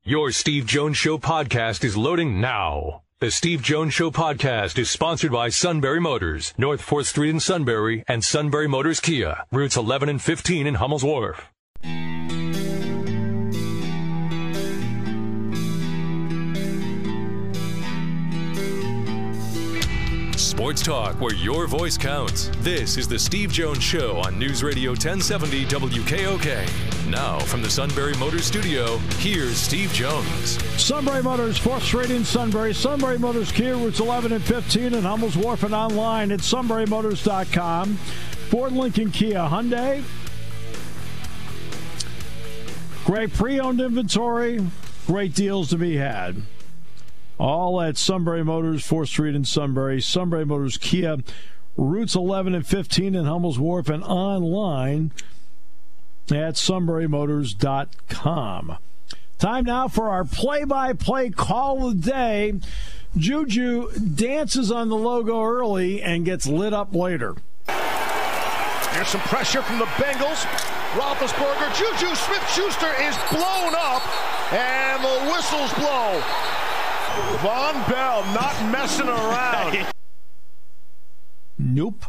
Your Steve Jones Show podcast is loading now. The Steve Jones Show podcast is sponsored by Sunbury Motors, North 4th Street in Sunbury, and Sunbury Motors Kia, routes 11 and 15 in Hummel's Wharf. Sports talk where your voice counts. This is the Steve Jones Show on News Radio 1070 WKOK. Now from the Sunbury Motors studio, here's Steve Jones. Sunbury Motors, 4th Street in Sunbury. Sunbury Motors Kia, routes 11 and 15 in Hummel's Wharf, and online at sunburymotors.com. Ford, Lincoln, Kia, Hyundai. Great pre-owned inventory. Great deals to be had. All at Sunbury Motors, 4th Street in Sunbury. Sunbury Motors Kia, routes 11 and 15 in Hummel's Wharf, and online at sunburymotors.com. Time now for our play-by-play call of the day. Juju dances on the logo early and gets lit up later. Here's some pressure from the Bengals. Roethlisberger, Juju Smith-Schuster is blown up, and the whistles blow. Von Bell not messing around. Nope.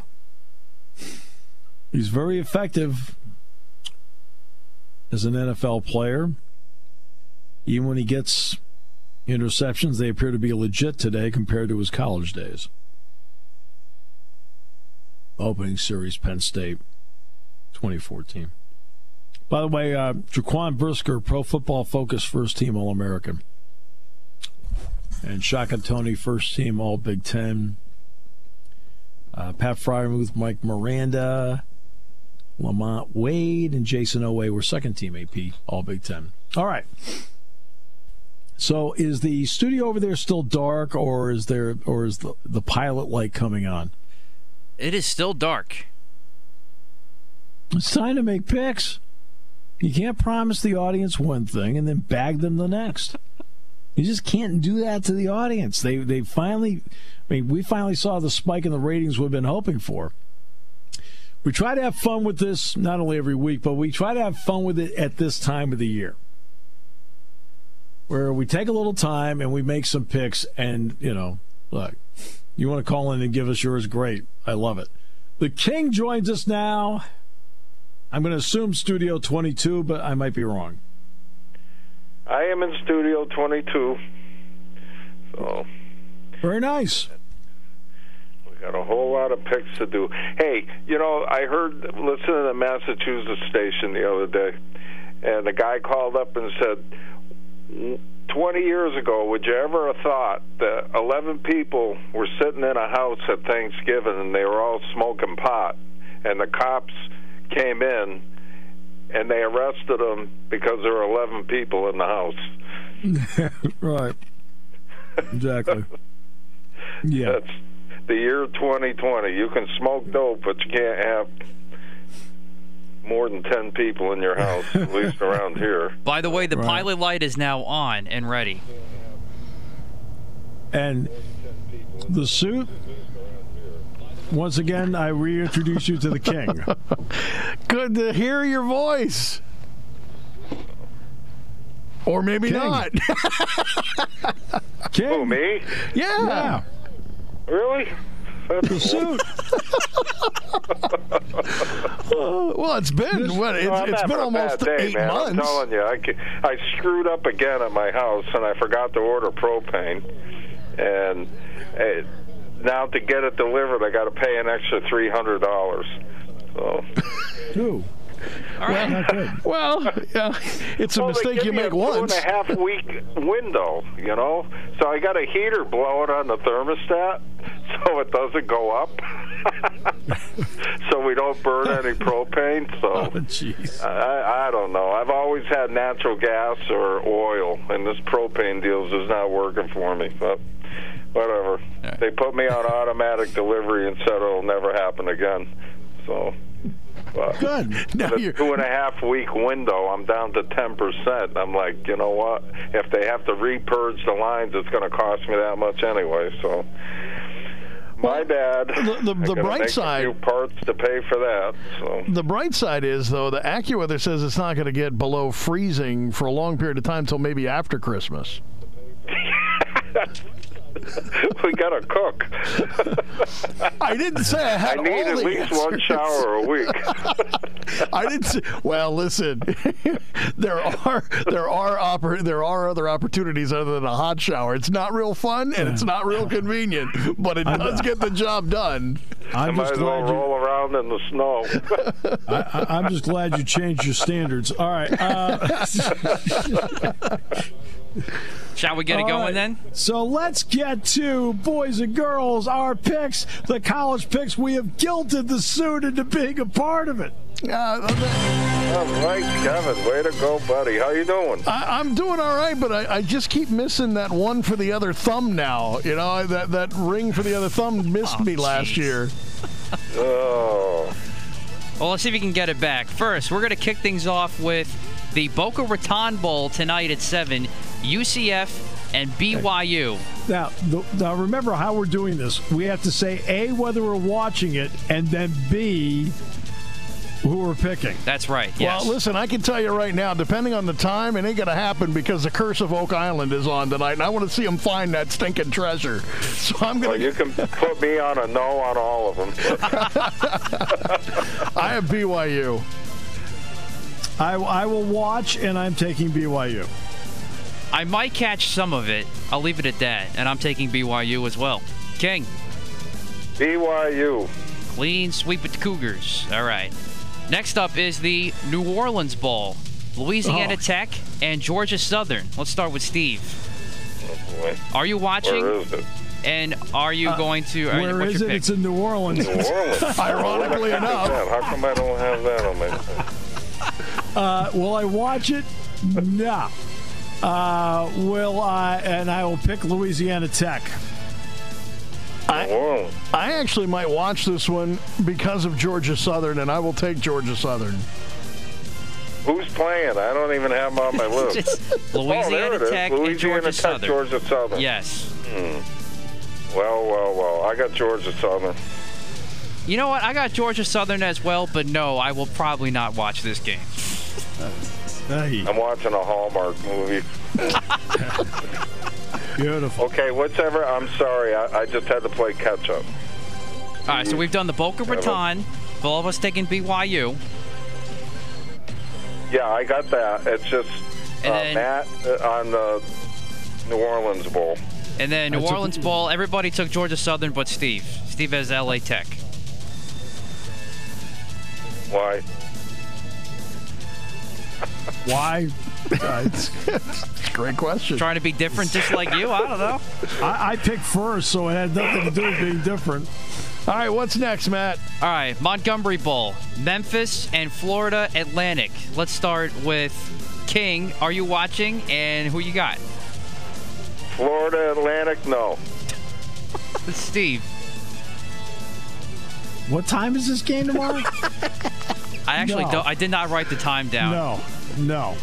He's very effective as an NFL player. Even when he gets interceptions, they appear to be legit today compared to his college days. Opening series, Penn State, 2014. By the way, Jaquan Brisker, Pro Football Focus first-team All-American. And Shaka Toney, first-team All-Big Ten. Pat Freiermuth, Mike Miranda, Lamont Wade, and Jason Oweh were second-team AP All-Big Ten. All right. So is the studio over there still dark, or is the pilot light coming on? It is still dark. It's time to make picks. You can't promise the audience one thing and then bag them the next. You just can't do that to the audience. They finally, we finally saw the spike in the ratings we've been hoping for. We try to have fun with this not only every week, but we try to have fun with it at this time of the year, where we take a little time and we make some picks. And look, you want to call in and give us yours? Great, I love it. The King joins us now. I'm going to assume Studio 22, but I might be wrong. I am in Studio 22. So very nice. We got a whole lot of picks to do. Hey, I heard listening to the Massachusetts station the other day, and a guy called up and said, 20 years ago, would you ever have thought that 11 people were sitting in a house at Thanksgiving and they were all smoking pot, and the cops came in and they arrested them because there were 11 people in the house? Right. Exactly. Yeah. That's the year 2020. You can smoke dope, but you can't have more than 10 people in your house, at least around here. By the way, the pilot light is now on and ready. And the suit, once again, I reintroduce you to the King. Good to hear your voice. Or maybe King. not. King. Who, me? Yeah. Really? The suit. Well, it's been it's been almost day, 8 man. months. I'm telling you, I screwed up again at my house, and I forgot to order propane. And now to get it delivered, I got to pay an extra $300. So. Ooh. All right. Not good. Well, yeah, it's a mistake you make once. They give me a 2.5 week window, So I got a heater blowing on the thermostat so it doesn't go up. So we don't burn any propane. So Oh, jeez. I don't know. I've always had natural gas or oil, and this propane deal is not working for me. But whatever. Right. They put me on automatic delivery and said it'll never happen again. So. Good. Now The you're, 2.5 week window, I'm down to 10%. I'm like, you know what? If they have to repurge the lines, it's going to cost me that much anyway. So, My bad. The bright make side. A few parts to pay for that. So. The bright side is, though, the AccuWeather says it's not going to get below freezing for a long period of time until maybe after Christmas. We gotta cook. I didn't say I had I need all at the least answers. one shower a week. I didn't say. Well, listen, there are other opportunities other than a hot shower. It's not real fun and it's not real convenient, but it does get the job done. I might as well roll around in the snow. I'm just glad you changed your standards. All right. Shall we get it going then? So let's get to, boys and girls, our picks, the college picks. We have guilted the suit into being a part of it. All right, Kevin. Way to go, buddy. How you doing? I'm doing all right, but I just keep missing that one for the other thumb now. You know, that ring for the other thumb missed me last year. Oh. Well, let's see if we can get it back. First, we're going to kick things off with the Boca Raton Bowl tonight at 7, UCF and BYU. Now, remember how we're doing this. We have to say, A, whether we're watching it, and then B, who we're picking. That's right, yes. Well, listen, I can tell you right now, depending on the time, it ain't going to happen because the Curse of Oak Island is on tonight, and I want to see them find that stinking treasure. So I'm going to... You can put me on a no on all of them. I have BYU. I will watch, and I'm taking BYU. I might catch some of it. I'll leave it at that, and I'm taking BYU as well. King. BYU. Clean sweep with the Cougars. All right. Next up is the New Orleans Bowl. Louisiana Tech and Georgia Southern. Let's start with Steve. Oh, boy. Are you watching? Where is it? And are you going to... Where is it? Pick? It's in New Orleans. New Orleans. Ironically enough. How come I don't have that on my... Will I watch it? No. Will I? And I will pick Louisiana Tech. I actually might watch this one because of Georgia Southern, and I will take Georgia Southern. Who's playing? I don't even have them on my list. Louisiana Tech and Georgia Southern. Georgia Southern. Yes. Well. I got Georgia Southern. You know what? I got Georgia Southern as well, but no, I will probably not watch this game. I'm watching a Hallmark movie. Beautiful. Okay, whatever. I'm sorry. I just had to play catch up. All right, so we've done the Boca Raton. All of us taking BYU. Yeah, I got that. It's just Matt on the New Orleans Bowl. And then New Orleans Bowl, everybody took Georgia Southern but Steve. Steve has LA Tech. Why? Why? Great question. Trying to be different just like you? I don't know. I picked first, so it had nothing to do with being different. All right, what's next, Matt? All right, Montgomery Bowl, Memphis and Florida Atlantic. Let's start with King. Are you watching, and who you got? Florida Atlantic, no. Steve. What time is this game tomorrow? I actually don't. I did not write the time down. No.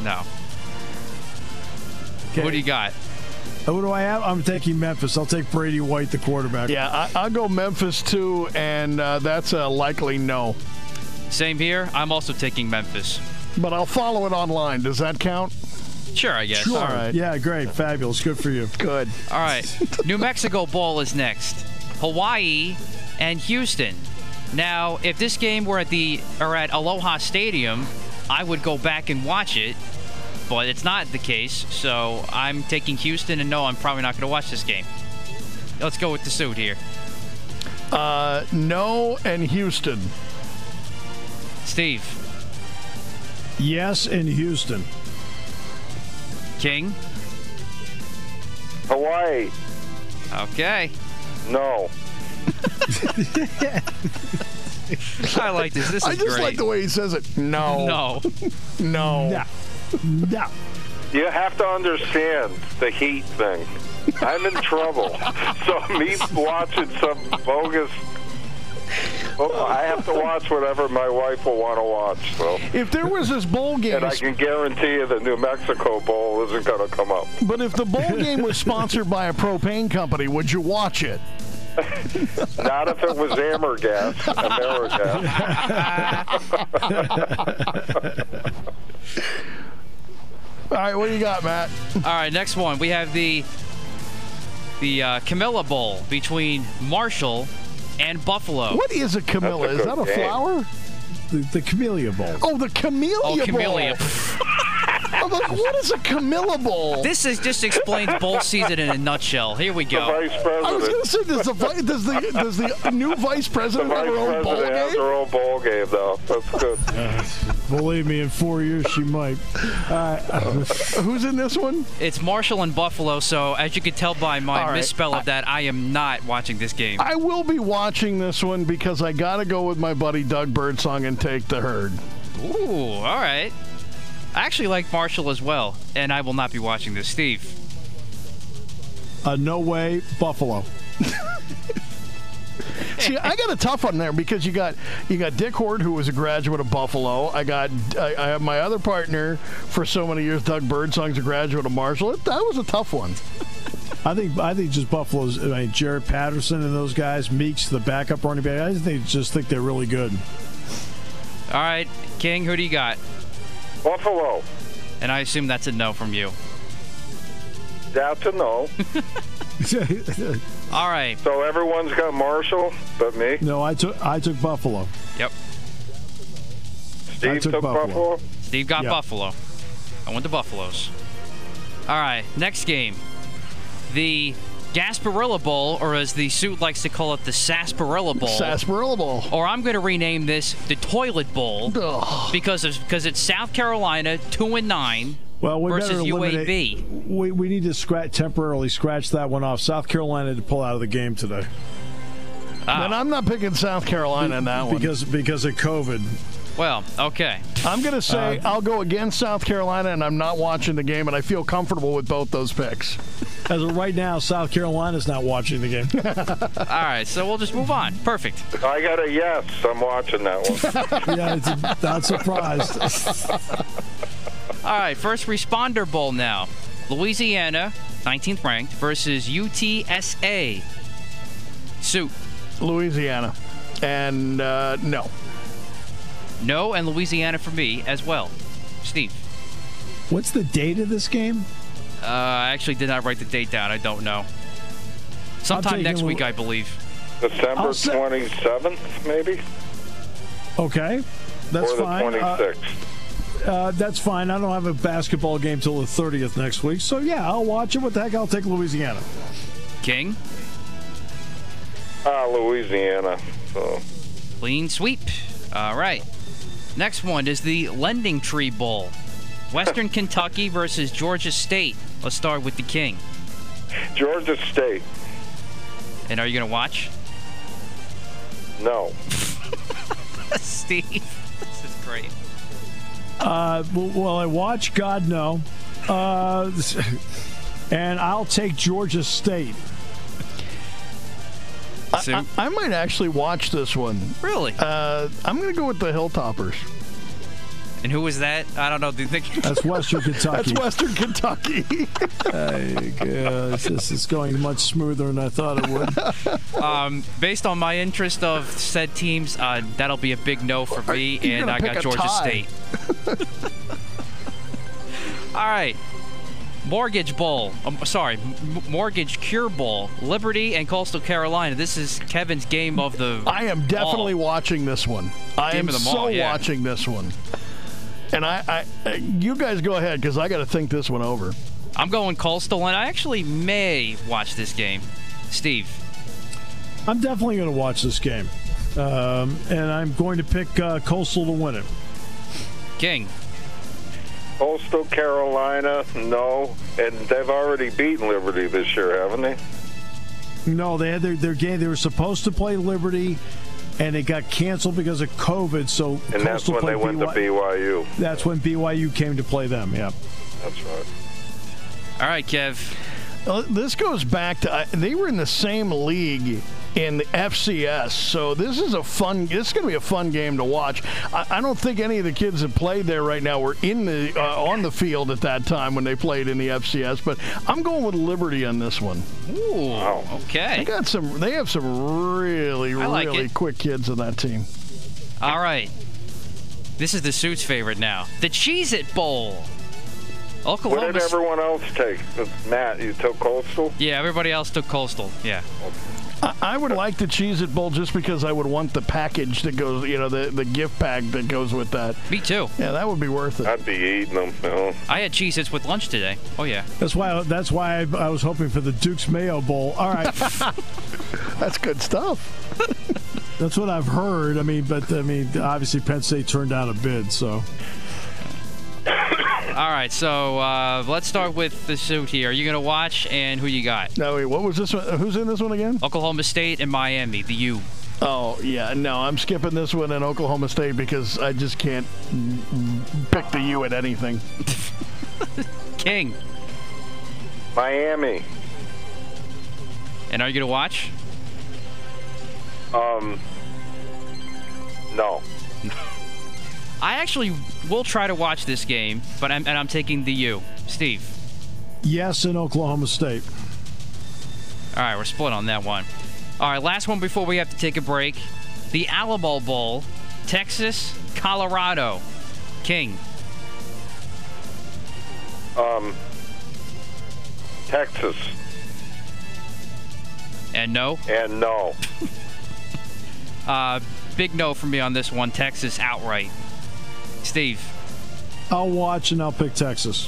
Okay. What do you got? What do I have? I'm taking Memphis. I'll take Brady White, the quarterback. Yeah, I'll go Memphis, too, and that's a likely no. Same here. I'm also taking Memphis. But I'll follow it online. Does that count? Sure, I guess. Sure. All right. Yeah, great. Fabulous. Good for you. Good. All right. New Mexico Bowl is next. Hawaii and Houston. Now, if this game were at Aloha Stadium, I would go back and watch it, but it's not the case, so I'm taking Houston, and no, I'm probably not going to watch this game. Let's go with the suit here. No and Houston. Steve. Yes, in Houston. King. Hawaii. Okay. No. I like this. This is I just great. like the way he says it. No. No. No. No. You have to understand the heat thing. I'm in trouble. So me watching some bogus... I have to watch whatever my wife will want to watch. So. If there was this bowl game... And I can guarantee you the New Mexico Bowl isn't going to come up. But if the bowl game was sponsored by a propane company, would you watch it? Not if it was Amergas. All right, what do you got, Matt? All right, next one. We have the Camilla Bowl between Marshall and Buffalo. What is a Camilla? Is that a flower? The Camellia Bowl. Oh, the Camellia Bowl. Camellia. I'm like, what is a Camilla Bowl? This just explains bowl season in a nutshell. Here we The go. vice president. I was going to say, does the new vice president The have vice her own bowl president has game? her own bowl game, though. That's good. Believe me, in 4 years she might. Who's in this one? It's Marshall and Buffalo, so as you can tell by my All right. misspell of that, I am not watching this game. I will be watching this one because I got to go with my buddy Doug Birdsong and take the herd. Ooh, all right. I actually like Marshall as well, and I will not be watching this. Steve? No way, Buffalo. See, I got a tough one there because you got Dick Horde, who was a graduate of Buffalo. I have my other partner for so many years, Doug Birdsong's a graduate of Marshall. That was a tough one. I think just Buffalo's. I mean, Jared Patterson and those guys, Meeks, the backup running back. I just think they're really good. All right, King, who do you got? Buffalo. And I assume that's a no from you. That's a no. All right. So everyone's got Marshall but me? No, I took Buffalo. Yep. Steve took Buffalo? Steve got Yep. Buffalo. I went to Buffaloes. All right, next game. The Gasparilla Bowl, or as the suit likes to call it, the Sarsaparilla Bowl. Sarsaparilla Bowl. Or I'm going to rename this the Toilet Bowl because it's South Carolina 2-9 Well, we versus better eliminate. UAB. We need to temporarily scratch that one off. South Carolina to pull out of the game today And I'm not picking South Carolina in that one. because of COVID. Well, okay. I'm going to say I'll go against South Carolina, and I'm not watching the game, and I feel comfortable with both those picks. As of right now, South Carolina's not watching the game. All right, so we'll just move on. Perfect. I got a yes. I'm watching that one. Yeah, not surprised. All right, first responder bowl now. Louisiana, 19th ranked, versus UTSA. Suit. Louisiana. And no. No, and Louisiana for me as well. Steve. What's the date of this game? I actually did not write the date down. I don't know. Sometime next week, I believe. December 27th, maybe? Okay. That's or the fine. 26th. That's fine. I don't have a basketball game till the 30th next week. So, yeah, I'll watch it. What the heck? I'll take Louisiana. King? Louisiana. So. Clean sweep. All right. Next one is the Lending Tree Bowl. Western Kentucky versus Georgia State. Let's start with the King. Georgia State. And are you going to watch? No. Steve, this is great. Well, I watch? God, no. And I'll take Georgia State. I might actually watch this one. Really? I'm going to go with the Hilltoppers. And who was that? I don't know. Do you think That's Western Kentucky. That's Western Kentucky. This is going much smoother than I thought it would. based on my interest of said teams, that'll be a big no for me, and I got Georgia State. All right. Mortgage Bowl. Mortgage Cure Bowl. Liberty and Coastal Carolina. This is Kevin's game of the I am definitely watching this one. I am watching this one. And I you guys go ahead because I got to think this one over. I'm going Coastal, and I actually may watch this game. Steve. I'm definitely going to watch this game. And I'm going to pick Coastal to win it. King. Coastal Carolina, no. And they've already beaten Liberty this year, haven't they? No, they had their game. They were supposed to play Liberty, and it got canceled because of COVID. So and that's when they went to BYU. That's when BYU came to play them, yeah. That's right. All right, Kev. This goes back to they were in the same league in the FCS. So this is going to be a fun game to watch. I don't think any of the kids that played there right now were in the on the field at that time when they played in the FCS. But I'm going with Liberty on this one. Ooh, wow. Okay. They have some really quick kids on that team. All right. This is the Suits' favorite now. The Cheez-It Bowl. Oklahoma. What did everyone else take? Matt, you took Coastal? Yeah, everybody else took Coastal. Yeah. I would like the Cheez-It Bowl just because I would want the package that goes, the gift pack that goes with that. Me too. Yeah, that would be worth it. I'd be eating them. I had Cheez-Its with lunch today. Oh, yeah. That's why I was hoping for the Duke's Mayo Bowl. All right. That's good stuff. That's what I've heard. Obviously Penn State turned down a bid, so. All right, so let's start with the Suit here. Are you going to watch, and who you got? No, wait, what was this one? Who's in this one again? Oklahoma State and Miami, the U. Oh, yeah, no, I'm skipping this one in Oklahoma State because I just can't pick the U at anything. King. Miami. And are you going to watch? No. I actually will try to watch this game, but I'm taking the U. Steve? Yes, in Oklahoma State. All right, we're split on that one. All right, last one before we have to take a break. The Alamo Bowl, Texas, Colorado. King? Texas. And no? And no. Big no for me on this one. Texas outright. Steve? I'll watch and I'll pick Texas.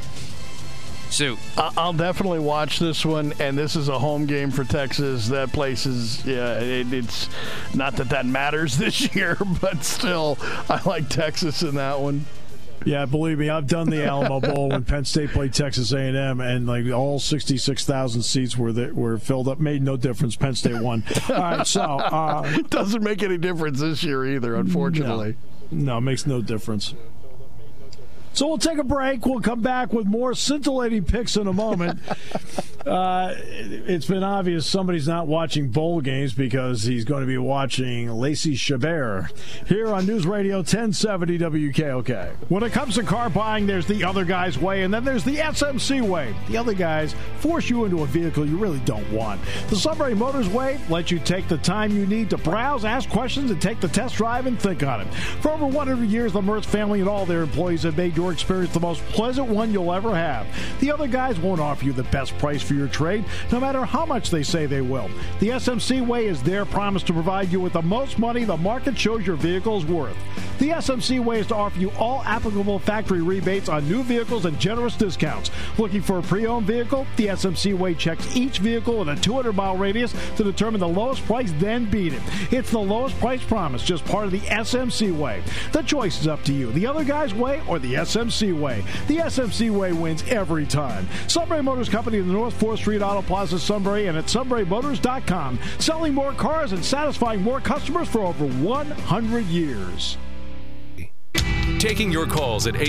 Suit? I'll definitely watch this one, and this is a home game for Texas. That place is, it's not that matters this year, but still, I like Texas in that one. Yeah, believe me, I've done the Alamo Bowl when Penn State played Texas A&M, and like all 66,000 seats were filled up. Made no difference. Penn State won. All right, so it doesn't make any difference this year either, unfortunately. No, it makes no difference. So we'll take a break. We'll come back with more scintillating picks in a moment. It's been obvious somebody's not watching bowl games because he's going to be watching Lacey Chabert here on News Radio 1070 WKOK. When it comes to car buying, there's the other guy's way, and then there's the SMC way. The other guys force you into a vehicle you really don't want. The Sunbury Motors way lets you take the time you need to browse, ask questions, and take the test drive and think on it. For over 100 years, the Mertz family and all their employees have made your experience the most pleasant one you'll ever have. The other guys won't offer you the best price for your trade, no matter how much they say they will. The SMC way is their promise to provide you with the most money the market shows your vehicle is worth. The SMC way is to offer you all applicable factory rebates on new vehicles and generous discounts. Looking for a pre-owned vehicle? The SMC way checks each vehicle in a 200-mile radius to determine the lowest price, then beat it. It's the lowest price promise, just part of the SMC way. The choice is up to you. The other guy's way or the SMC way. The SMC way wins every time. Sunbury Motors Company in the North 4th Street Auto Plaza, Sunbury, and at sunburymotors.com. Selling more cars and satisfying more customers for over 100 years. Taking your calls at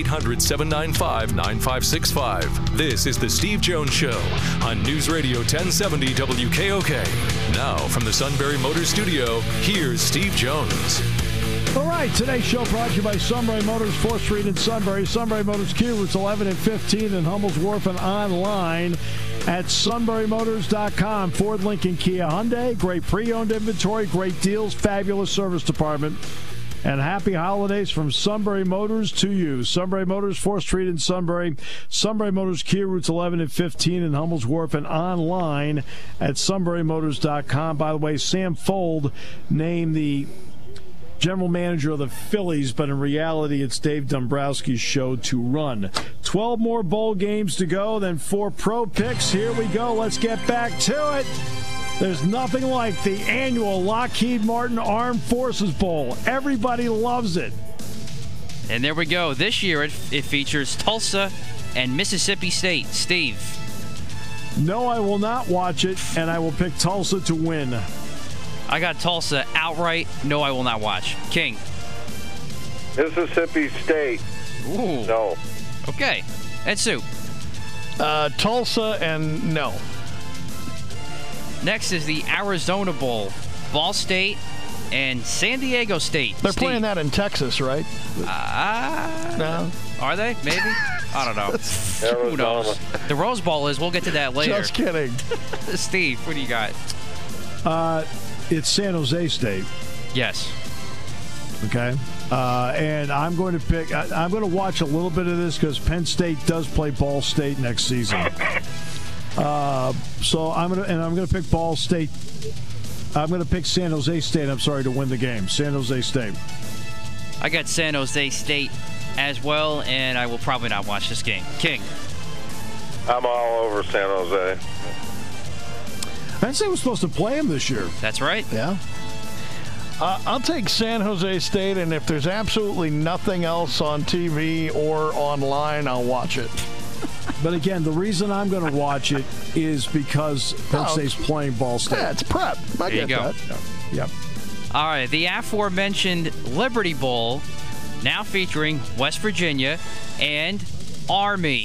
800-795-9565. This is The Steve Jones Show on News Radio 1070 WKOK. Now, from the Sunbury Motors Studio, here's Steve Jones. All right, today's show brought to you by Sunbury Motors, 4th Street in Sunbury. Sunbury Motors Kia, routes 11 and 15 in Hummel's Wharf, and online at sunburymotors.com. Ford, Lincoln, Kia, Hyundai. Great pre-owned inventory, great deals, fabulous service department. And happy holidays from Sunbury Motors to you. Sunbury Motors, 4th Street in Sunbury. Sunbury Motors Kia, routes 11 and 15 in Hummel's Wharf, and online at sunburymotors.com. By the way, Sam Fold named the general manager of the Phillies, but in reality, it's Dave Dombrowski's show to run. 12 more bowl games to go, then 4 pro picks. Here we go. Let's get back to it. There's nothing like the annual Lockheed Martin Armed Forces Bowl. Everybody loves it. And there we go. This year it features Tulsa and Mississippi State. Steve? No, I will not watch it, and I will pick Tulsa to win. I got Tulsa outright. No, I will not watch. King? Mississippi State. Ooh. No. Okay. And Sue? Tulsa and no. Next is the Arizona Bowl. Ball State and San Diego State. They're playing that in Texas, right? No. Are they? Maybe? I don't know. Who knows? The Rose Bowl is. We'll get to that later. Just kidding. Steve, what do you got? It's San Jose State. Yes. Okay. And I'm going to pick. I'm going to watch a little bit of this because Penn State does play Ball State next season. So I'm going to pick Ball State. I'm going to pick San Jose State. I'm sorry, to win the game. San Jose State. I got San Jose State as well, and I will probably not watch this game. King. I'm all over San Jose. Penn State was supposed to play him this year. That's right. Yeah. I'll take San Jose State, and if there's absolutely nothing else on TV or online, I'll watch it. But again, the reason I'm going to watch it is because Penn State's playing Ball State. Yeah, it's prep. I get that. Yep. All right, the aforementioned Liberty Bowl, now featuring West Virginia and Army.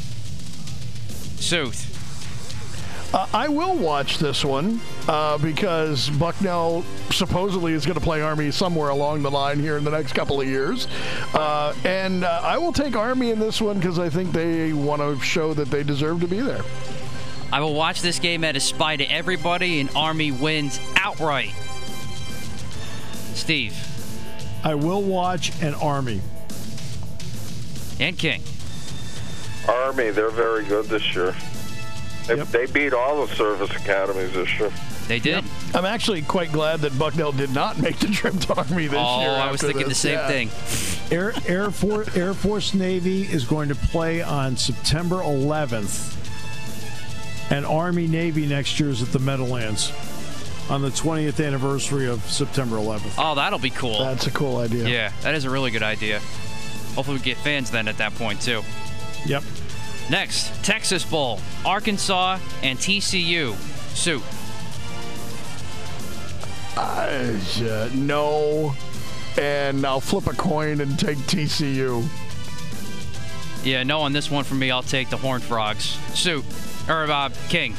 Sooth. I will watch this one because Bucknell supposedly is going to play Army somewhere along the line here in the next couple of years. And I will take Army in this one because I think they want to show that they deserve to be there. I will watch this game at a spy to everybody, and Army wins outright. Steve. I will watch an Army. And King. Army, they're very good this year. They beat all the service academies this year. They did. Yep. I'm actually quite glad that Bucknell did not make the trip to Army this year. Oh, I was thinking the same thing. Air Force Navy is going to play on September 11th, and Army Navy next year is at the Meadowlands on the 20th anniversary of September 11th. Oh, that'll be cool. That's a cool idea. Yeah, that is a really good idea. Hopefully we get fans then at that point, too. Yep. Next, Texas Bowl, Arkansas and TCU. Sue. No, and I'll flip a coin and take TCU. Yeah, no on this one for me. I'll take the Horned Frogs. Sue. Or King.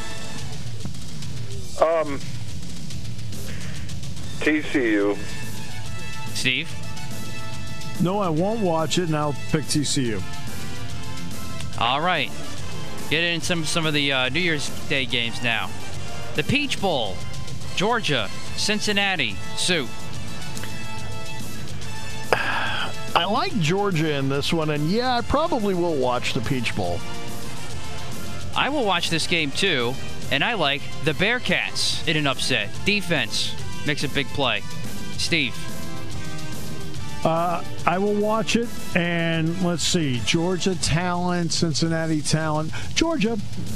TCU. Steve. No, I won't watch it, and I'll pick TCU. All right. Get in some of the New Year's Day games now. The Peach Bowl, Georgia, Cincinnati. Sue. I like Georgia in this one, and yeah, I probably will watch the Peach Bowl. I will watch this game too, and I like the Bearcats in an upset. Defense makes a big play. Steve. I will watch it, and let's see. Georgia talent, Cincinnati talent. Georgia.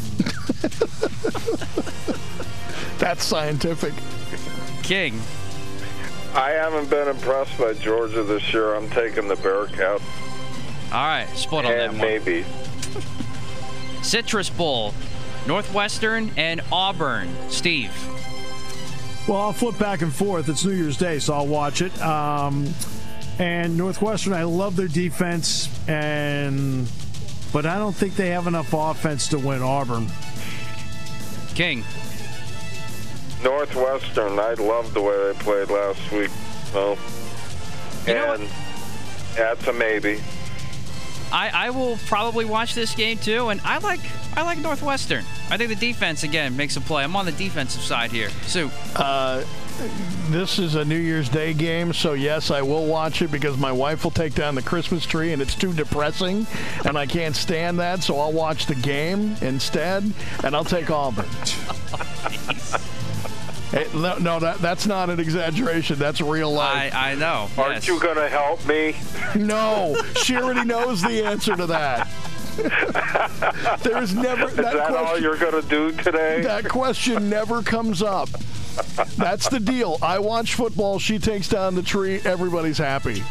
That's scientific. King. I haven't been impressed by Georgia this year. I'm taking the Bearcats. All right, split on that one. Maybe. Citrus Bowl, Northwestern and Auburn. Steve. Well, I'll flip back and forth. It's New Year's Day, so I'll watch it. And Northwestern, I love their defense, but I don't think they have enough offense to win Auburn. King. Northwestern, I loved the way they played last week. So, and that's a maybe. I will probably watch this game too, and I like Northwestern. I think the defense again makes a play. I'm on the defensive side here. Sue. This is a New Year's Day game, so yes, I will watch it because my wife will take down the Christmas tree, and it's too depressing, and I can't stand that, so I'll watch the game instead, and I'll take Auburn. Hey, no, that's not an exaggeration. That's real life. I know. Aren't you going to help me? No, she already knows the answer to that. There's never. Is that all you're going to do today? That question never comes up. That's the deal. I watch football. She takes down the tree. Everybody's happy.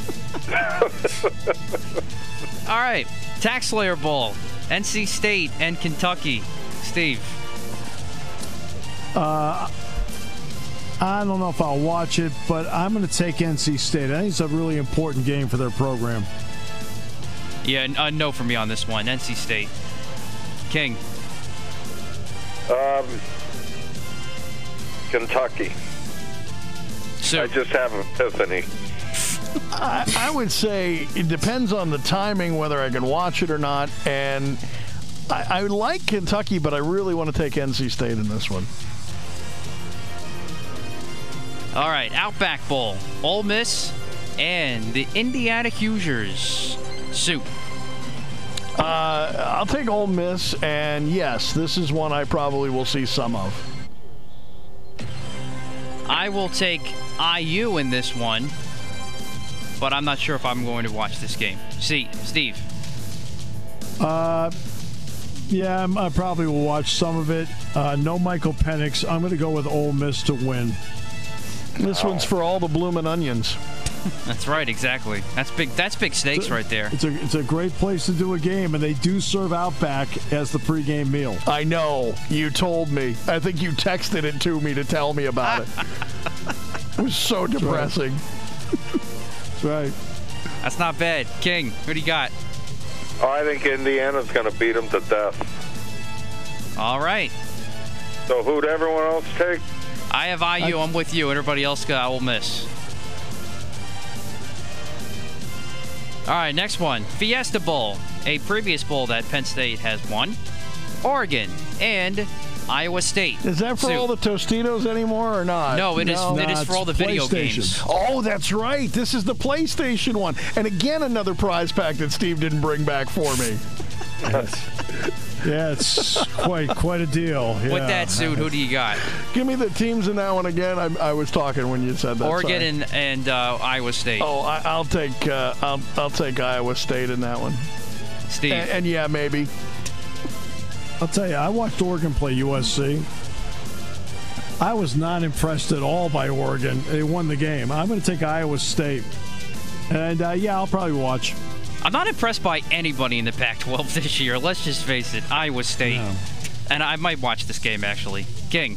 All right. Tax Layer Bowl, NC State and Kentucky. Steve. I don't know if I'll watch it, but I'm going to take NC State. I think it's a really important game for their program. Yeah, no for me on this one. NC State. King. Kentucky. So I just have an epiphany. I would say it depends on the timing, whether I can watch it or not. And I like Kentucky, but I really want to take NC State in this one. all right, Outback Bowl, Ole Miss and the Indiana Hoosiers. Soup. I'll take Ole Miss, and yes, this is one I probably will see some of. I will take IU in this one, but I'm not sure if I'm going to watch this game. See, Steve. Yeah, I probably will watch some of it. No Michael Penix. I'm going to go with Ole Miss to win. This one's for all the bloomin' onions. That's right, exactly. That's big stakes right there. It's a great place to do a game, and they do serve Outback as the pregame meal. I know. You told me. I think you texted it to me to tell me about it. It was so depressing. That's right. That's not bad. King, who do you got? Oh, I think Indiana's going to beat them to death. All right. So who'd everyone else take? I have IU. I'm with you. Everybody else got Ole Miss. All right, next one. Fiesta Bowl, a previous bowl that Penn State has won. Oregon and Iowa State. Is that for all the Tostitos anymore or not? No, it is for all the video games. Oh, that's right. This is the PlayStation one. And again, another prize pack that Steve didn't bring back for me. Yeah, it's quite a deal. Yeah. With that suit, who do you got? Give me the teams in that one again. I was talking when you said that. Oregon and Iowa State. Oh, I'll take Iowa State in that one. Steve. And yeah, maybe. I'll tell you, I watched Oregon play USC. I was not impressed at all by Oregon. They won the game. I'm going to take Iowa State. And, yeah, I'll probably watch. I'm not impressed by anybody in the Pac-12 this year. Let's just face it. Iowa State. No. And I might watch this game, actually. King.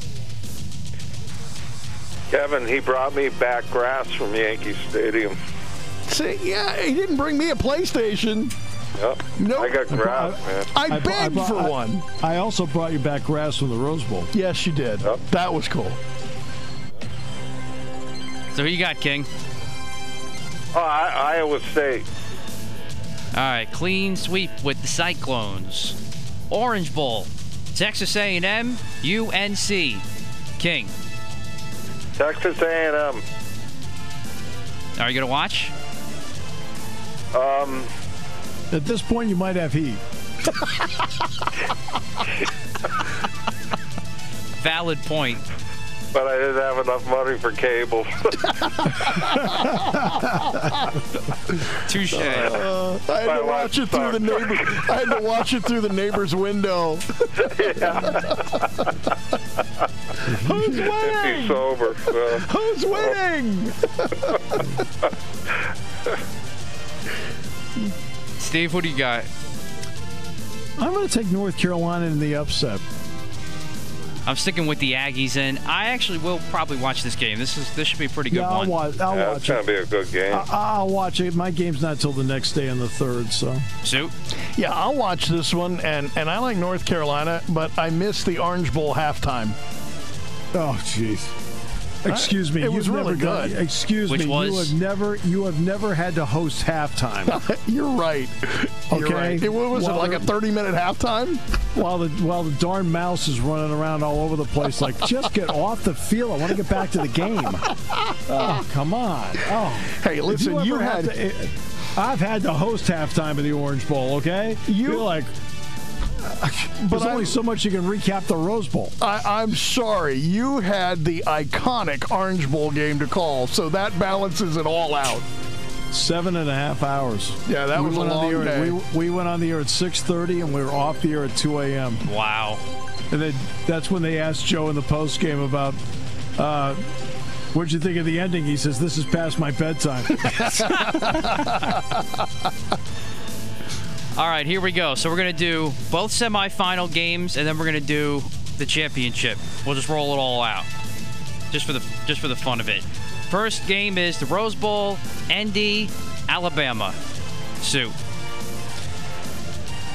Kevin, he brought me back grass from Yankee Stadium. See, yeah, he didn't bring me a PlayStation. Yep. Nope. I got grass, man. I begged for one. I also brought you back grass from the Rose Bowl. Yes, you did. Yep. That was cool. So who you got, King? Oh, Iowa State. All right, clean sweep with the Cyclones. Orange Bowl, Texas A&M, UNC. King. Texas A&M. Are you going to watch? At this point, you might have heat. Valid point. But I didn't have enough money for cable. Touche. I had to watch it through the neighbor. I had to watch it through the neighbor's window. Who's winning? He's sober. Who's winning? Steve, what do you got? I'm going to take North Carolina in the upset. I'm sticking with the Aggies, and I actually will probably watch this game. This should be a pretty good one. I'll watch it's going to be a good game. I'll watch it. My game's not till the next day on the 3rd, so. Suit? Yeah, I'll watch this one, and I like North Carolina, but I missed the Orange Bowl halftime. Oh, jeez. Excuse me. It was really good. Excuse me. You have never had to host halftime. You're right. Okay. You're right. What was it, like a 30-minute halftime? While the darn mouse is running around all over the place, like, just get off the field. I want to get back to the game. Oh, come on. Oh, hey, listen. I've had to host halftime of the Orange Bowl. Okay. You're like. But there's only so much you can recap the Rose Bowl. I'm sorry. You had the iconic Orange Bowl game to call, so that balances it all out. 7.5 hours. Yeah, that was a long day. We went on the air at 6:30, and we were off the air at 2 a.m. Wow. And then that's when they asked Joe in the postgame about what'd you think of the ending. He says, this is past my bedtime. All right, here we go. So we're going to do both semifinal games, and then we're going to do the championship. We'll just roll it all out, just for the fun of it. First game is the Rose Bowl, ND, Alabama. Sue.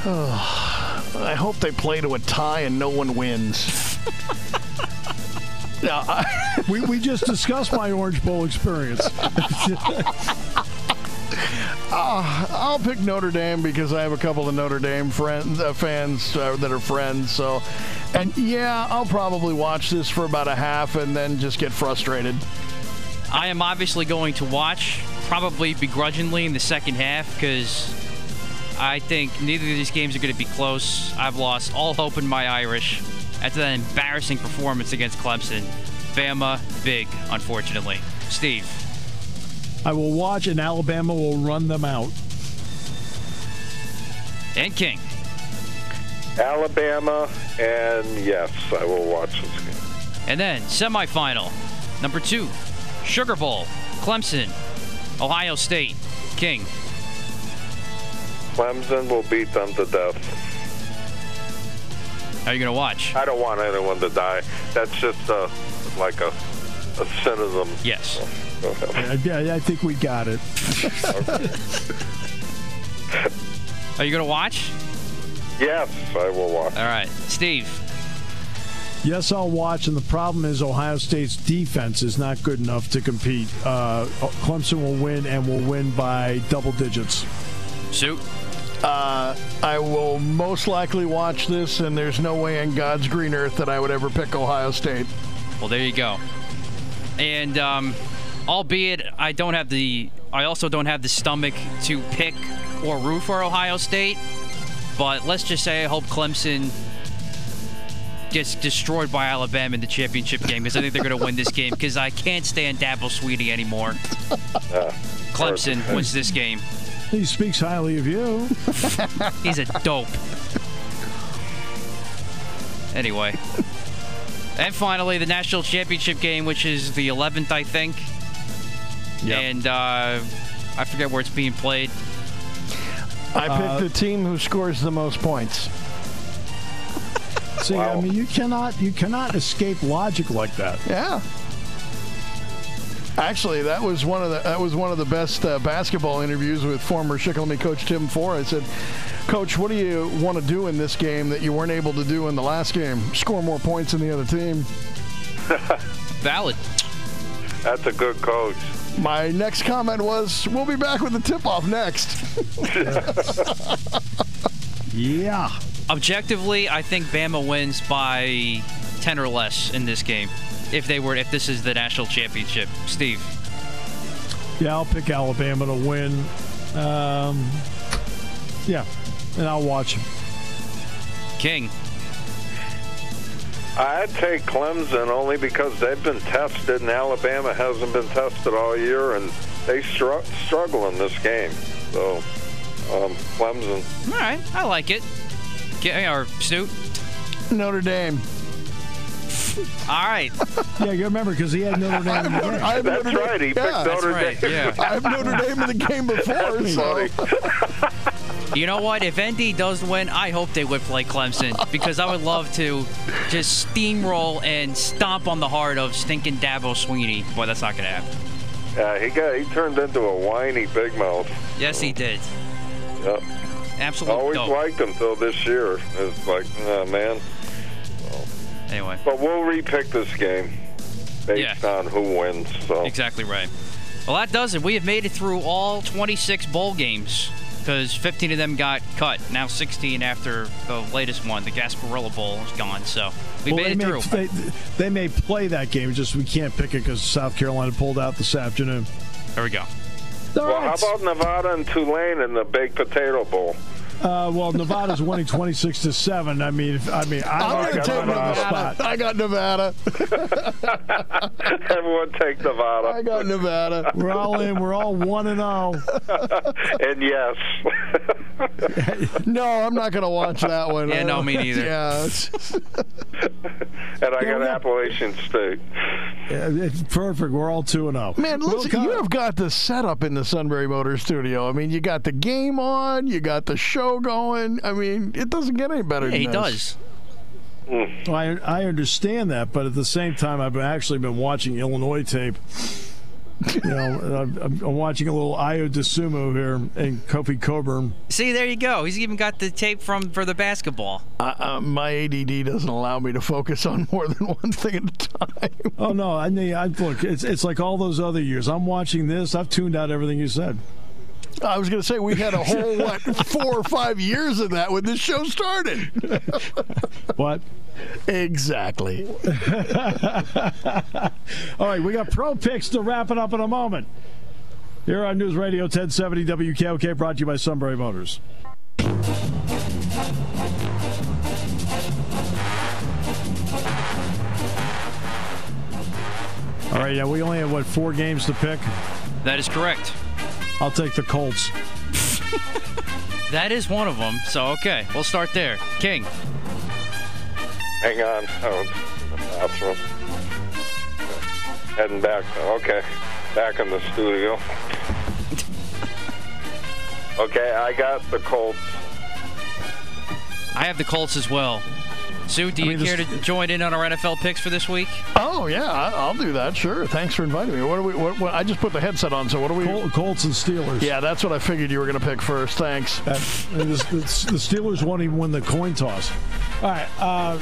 I hope they play to a tie and no one wins. No, we just discussed my Orange Bowl experience. I'll pick Notre Dame because I have a couple of Notre Dame fans that are friends. So, and yeah, I'll probably watch this for about a half and then just get frustrated. I am obviously going to watch, probably begrudgingly in the second half, because I think neither of these games are going to be close. I've lost all hope in my Irish after that embarrassing performance against Clemson. Bama, big, unfortunately. Steve. I will watch, and Alabama will run them out. And King. Alabama, and yes, I will watch this game. And then, semifinal, number 2, Sugar Bowl, Clemson, Ohio State. King. Clemson will beat them to death. How are you going to watch? I don't want anyone to die. That's just like a cynicism. Yes. Yeah, I think we got it. Are you going to watch? Yes, I will watch. All right. Steve. Yes, I'll watch, and the problem is Ohio State's defense is not good enough to compete. Clemson will win, and will win by double digits. Suit. I will most likely watch this, and there's no way in God's green earth that I would ever pick Ohio State. Well, there you go. And albeit I also don't have the stomach to pick or root for Ohio State, but let's just say I hope Clemson gets destroyed by Alabama in the championship game, because I think they're going to win this game, because I can't stand Dabo Swinney anymore. Clemson wins this game. He speaks highly of you. He's a dope. Anyway. And finally, the national championship game, which is the 11th, I think. Yep. And I forget where it's being played. I picked the team who scores the most points. See, wow. I mean, you cannot escape logic like that. Yeah. Actually, that was one of the best basketball interviews with former Shikellamy coach Tim Ford. I said, Coach, what do you want to do in this game that you weren't able to do in the last game? Score more points than the other team. Valid. That's a good coach. My next comment was, we'll be back with the tip-off next. Yeah. Objectively, I think Bama wins by 10 or less in this game. If this is the national championship. Steve. Yeah, I'll pick Alabama to win. Yeah, and I'll watch him. King. I'd take Clemson only because they've been tested, and Alabama hasn't been tested all year, and they struggle in this game. So, Clemson. All right, I like it. Or Snoot. Notre Dame. All right. Yeah, you remember because he had Notre Dame in the game. That's right. He picked Notre Dame. Yeah. I have Notre Dame in the game before. So. You know what? If ND does win, I hope they would play Clemson, because I would love to just steamroll and stomp on the heart of stinking Dabo Swinney. Boy, that's not going to happen. Yeah, he turned into a whiny big mouth. Yes, he did. Yep. Absolutely. Always liked him till this year. It's like, man. Anyway. But we'll repick this game based on who wins. So. Exactly right. Well, that does it. We have made it through all 26 bowl games, because 15 of them got cut. Now 16 after the latest one. The Gasparilla Bowl is gone. So we made it through. They may play that game, just we can't pick it because South Carolina pulled out this afternoon. There we go. Well, how about Nevada and Tulane in the Baked Potato Bowl? Well, Nevada's winning 26-7. I mean, I'm going to take Nevada. I got Nevada. Everyone take Nevada. I got Nevada. We're all in. We're all 1-0. And yes. No, I'm not going to watch that one. Yeah, no, me neither. Yeah. And I got Appalachian State. Yeah, it's perfect. We're all 2-0. Man, listen, you have got the setup in the Sunbury Motor Studio. I mean, you got the game on. You got the show going. I mean, it doesn't get any better than this. He does. Well, I understand that, but at the same time, I've actually been watching Illinois tape I'm watching a little Ayo Dosunmu here and Kofi Coburn. See, there you go. He's even got the tape for the basketball. My ADD doesn't allow me to focus on more than one thing at a time. Oh no! Look, it's like all those other years. I'm watching this. I've tuned out everything you said. I was going to say we had a whole 4 or 5 years of that when this show started. What? Exactly. All right, we got pro picks to wrap it up in a moment. Here on News Radio 1070 WKOK, brought to you by Sunbury Motors. All right, yeah, we only have, 4 games to pick? That is correct. I'll take the Colts. That is one of them, so okay, we'll start there. King. Hang on. Bathroom. Heading back. Okay. Back in the studio. Okay, I got the Colts. I have the Colts as well. Sue, do you care to join in on our NFL picks for this week? Oh, yeah, I'll do that. Sure. Thanks for inviting me. What I just put the headset on, so what are we? Colts and Steelers. Yeah, that's what I figured you were going to pick first. Thanks. The Steelers won't even win the coin toss. All right.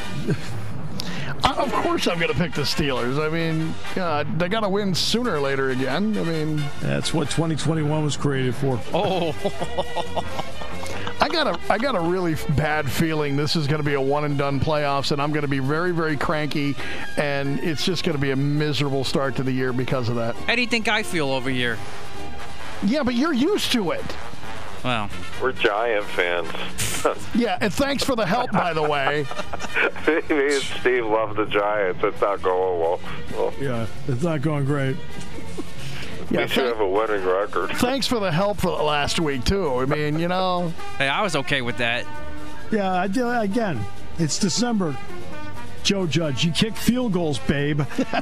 Of course I'm going to pick the Steelers. I mean, they got to win sooner or later again. I mean, that's what 2021 was created for. Oh. I got a really bad feeling this is going to be a one-and-done playoffs, and I'm going to be very, very cranky, and it's just going to be a miserable start to the year because of that. How do you think I feel over here? Yeah, but you're used to it. Well, we're Giant fans. Yeah, and thanks for the help, by the way. Me and Steve love the Giants. It's not going well. Yeah, it's not going great. Yeah, we should have a winning record. Thanks for the help for last week, too. I mean, Hey, I was okay with that. Yeah, I do. Again, it's December. Joe Judge, you kick field goals, babe.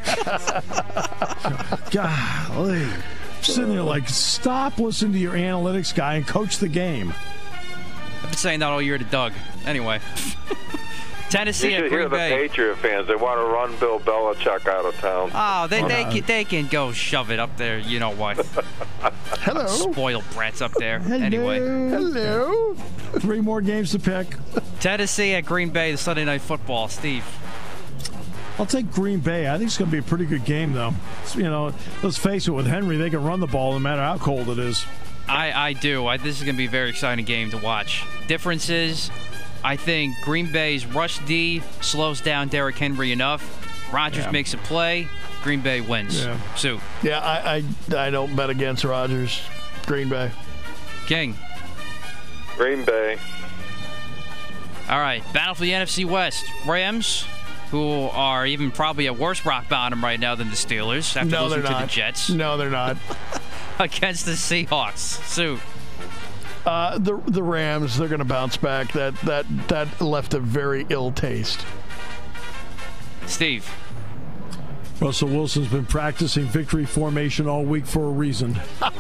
Golly. I'm sitting there like, stop listening to your analytics guy and coach the game. I've been saying that all year to Doug. Anyway. Tennessee you should at Green hear Bay. The Patriot fans. They want to run Bill Belichick out of town. Oh, they can go shove it up there. You know what? Hello. Spoiled brats up there. Hello. Anyway. Hello. 3 more games to pick. Tennessee at Green Bay, the Sunday Night Football. Steve. I'll take Green Bay. I think it's going to be a pretty good game, though. Let's face it, with Henry, they can run the ball no matter how cold it is. I do. This is going to be a very exciting game to watch. Difference is, I think Green Bay's rush D slows down Derrick Henry enough. Rodgers makes a play. Green Bay wins. Yeah. Sue. Yeah, I don't bet against Rodgers. Green Bay. King. Green Bay. All right. Battle for the NFC West. Rams, who are even probably at worse rock bottom right now than the Steelers after losing to the Jets. No, they're not. Against the Seahawks. Sue. The Rams, they're going to bounce back. That left a very ill taste. Steve. Russell Wilson's been practicing victory formation all week for a reason.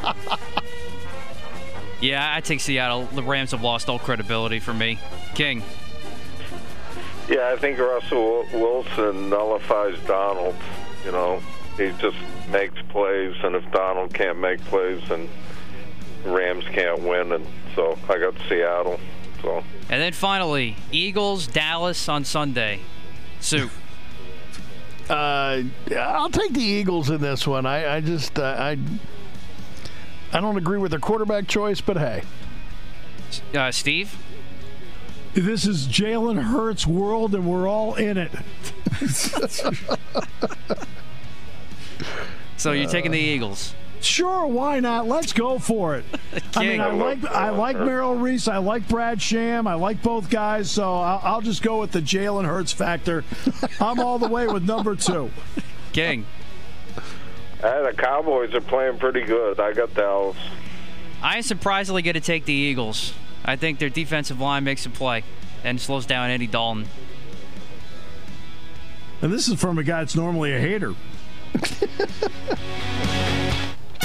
Yeah, I take Seattle. The Rams have lost all credibility for me. King. Yeah, I think Russell Wilson nullifies Donald. He just makes plays, and if Donald can't make plays, then Rams can't win, and so I got Seattle. So. And then finally, Eagles, Dallas on Sunday. Sue. I'll take the Eagles in this one. I don't agree with their quarterback choice, but hey. Steve? This is Jalen Hurts' world, and we're all in it. So you're taking the Eagles? Sure, why not? Let's go for it. King. I like Merrill Reese. I like Brad Sham. I like both guys, so I'll just go with the Jalen Hurts factor. I'm all the way with number 2. King. The Cowboys are playing pretty good. I got Dallas. I am surprisingly going to take the Eagles. I think their defensive line makes a play and slows down Andy Dalton. And this is from a guy that's normally a hater.